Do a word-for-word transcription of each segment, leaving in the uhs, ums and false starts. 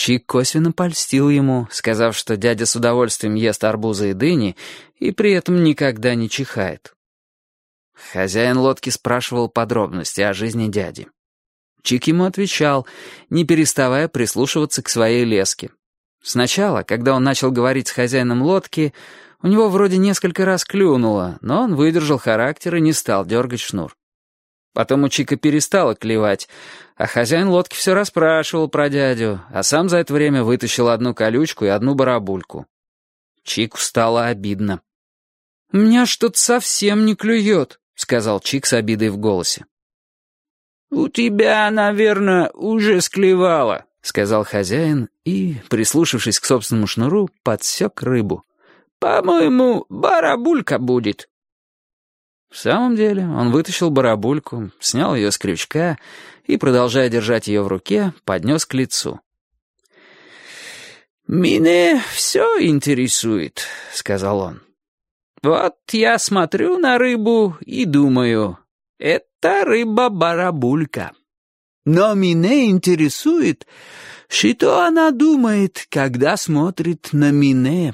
Чик косвенно польстил ему, сказав, что дядя с удовольствием ест арбузы и дыни и при этом никогда не чихает. Хозяин лодки спрашивал подробности о жизни дяди. Чик ему отвечал, не переставая прислушиваться к своей леске. Сначала, когда он начал говорить с хозяином лодки, у него вроде несколько раз клюнуло, но он выдержал характер и не стал дергать шнур. Потом у Чика перестало клевать, а хозяин лодки все расспрашивал про дядю, а сам за это время вытащил одну колючку и одну барабульку. Чику стало обидно. «У меня что-то совсем не клюет», — сказал Чик с обидой в голосе. «У тебя, наверное, уже склевало», — сказал хозяин и, прислушавшись к собственному шнуру, подсек рыбу. «По-моему, барабулька будет». В самом деле он вытащил барабульку, снял ее с крючка и, продолжая держать ее в руке, поднес к лицу. «Меня все интересует», — сказал он. «Вот я смотрю на рыбу и думаю, это рыба-барабулька. Но меня интересует, что она думает, когда смотрит на меня».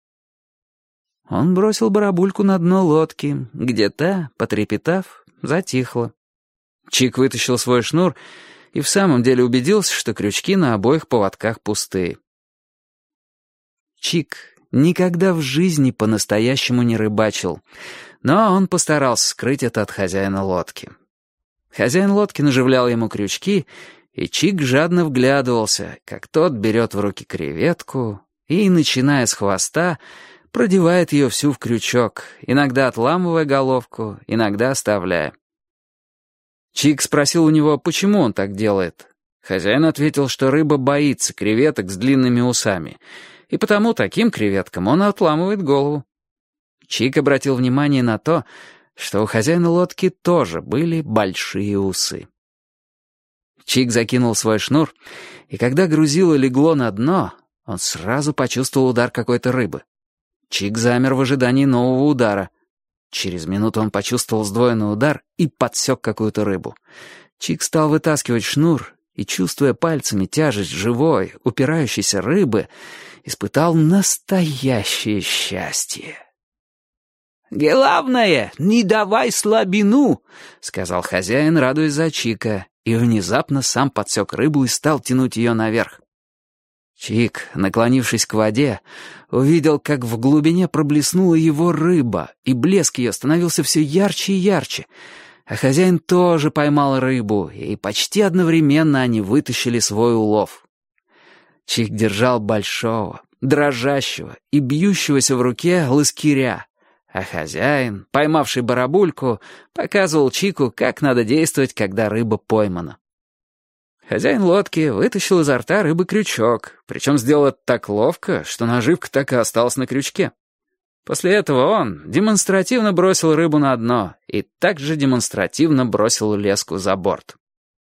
Он бросил барабульку на дно лодки, где та, потрепетав, затихла. Чик вытащил свой шнур и в самом деле убедился, что крючки на обоих поводках пустые. Чик никогда в жизни по-настоящему не рыбачил, но он постарался скрыть это от хозяина лодки. Хозяин лодки наживлял ему крючки, и Чик жадно вглядывался, как тот берет в руки креветку и, начиная с хвоста, продевает ее всю в крючок, иногда отламывая головку, иногда оставляя. Чик спросил у него, почему он так делает. Хозяин ответил, что рыба боится креветок с длинными усами, и потому таким креветкам он отламывает голову. Чик обратил внимание на то, что у хозяина лодки тоже были большие усы. Чик закинул свой шнур, и когда грузило легло на дно, он сразу почувствовал удар какой-то рыбы. Чик замер в ожидании нового удара. Через минуту он почувствовал сдвоенный удар и подсек какую-то рыбу. Чик стал вытаскивать шнур и, чувствуя пальцами тяжесть живой, упирающейся рыбы, испытал настоящее счастье. «Главное, не давай слабину», — сказал хозяин, радуясь за Чика, и внезапно сам подсек рыбу и стал тянуть ее наверх. Чик, наклонившись к воде, увидел, как в глубине проблеснула его рыба, и блеск ее становился все ярче и ярче. А хозяин тоже поймал рыбу, и почти одновременно они вытащили свой улов. Чик держал большого, дрожащего и бьющегося в руке лыскиря, а хозяин, поймавший барабульку, показывал Чику, как надо действовать, когда рыба поймана. Хозяин лодки вытащил изо рта рыбы крючок, причем сделал это так ловко, что наживка так и осталась на крючке. После этого он демонстративно бросил рыбу на дно и также демонстративно бросил леску за борт.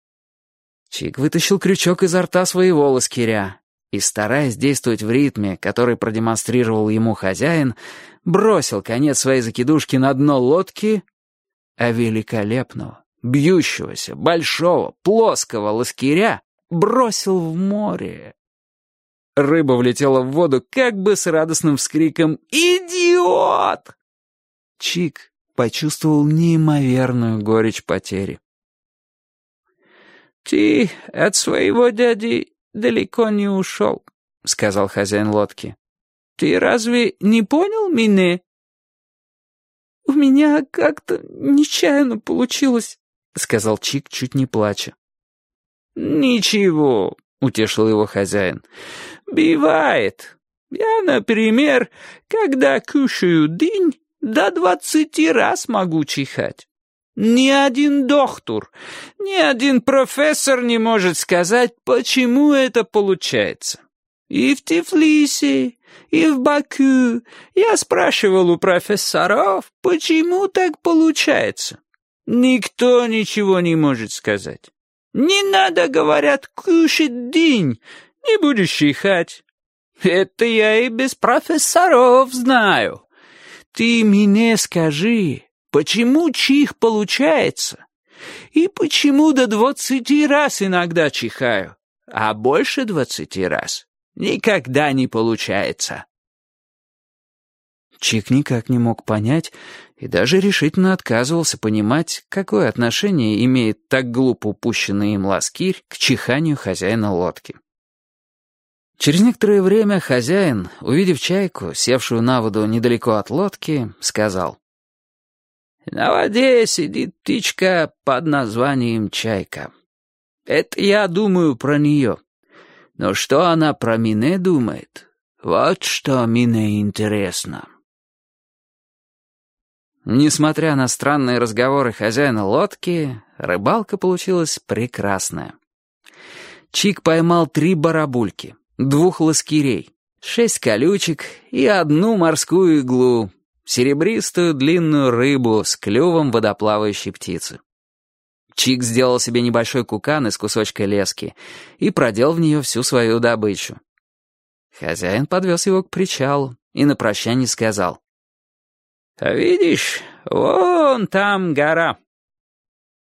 Чик вытащил крючок изо рта своего лоскиря и, стараясь действовать в ритме, который продемонстрировал ему хозяин, бросил конец своей закидушки на дно лодки, а великолепного, бьющегося, большого, плоского лоскиря бросил в море. Рыба влетела в воду как бы с радостным вскриком «Идиот!». Чик почувствовал неимоверную горечь потери. «Ты от своего дяди далеко не ушел», — сказал хозяин лодки. «Ты разве не понял меня?» «У меня как-то нечаянно получилось», — сказал Чик, чуть не плача. «Ничего», — утешил его хозяин. «Бывает. Я, например, когда кушаю дынь, до двадцати раз могу чихать. Ни один доктор, ни один профессор не может сказать, почему это получается. И в Тифлисе, и в Баку я спрашивал у профессоров, почему так получается. Никто ничего не может сказать. Не надо, говорят, кушать дынь, не будешь чихать. Это я и без профессоров знаю. Ты мне скажи, почему чих получается? И почему до двадцати раз иногда чихаю, а больше двадцати раз никогда не получается». Чик никак не мог понять и даже решительно отказывался понимать, какое отношение имеет так глупо упущенный им ласкирь к чиханию хозяина лодки. Через некоторое время хозяин, увидев чайку, севшую на воду недалеко от лодки, сказал: «На воде сидит птичка под названием чайка. Это я думаю про нее. Но что она про меня думает? Вот что мне интересно». Несмотря на странные разговоры хозяина лодки, рыбалка получилась прекрасная. Чик поймал три барабульки, двух ласкирей, шесть колючек и одну морскую иглу, серебристую длинную рыбу с клювом водоплавающей птицы. Чик сделал себе небольшой кукан из кусочка лески и продел в нее всю свою добычу. Хозяин подвез его к причалу и на прощание сказал: «А видишь, вон там гора.